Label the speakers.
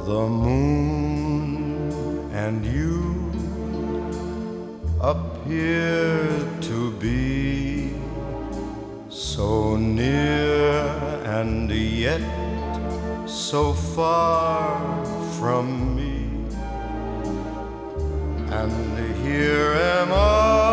Speaker 1: The moon and you appear to be so near and yet so far from me. And here am I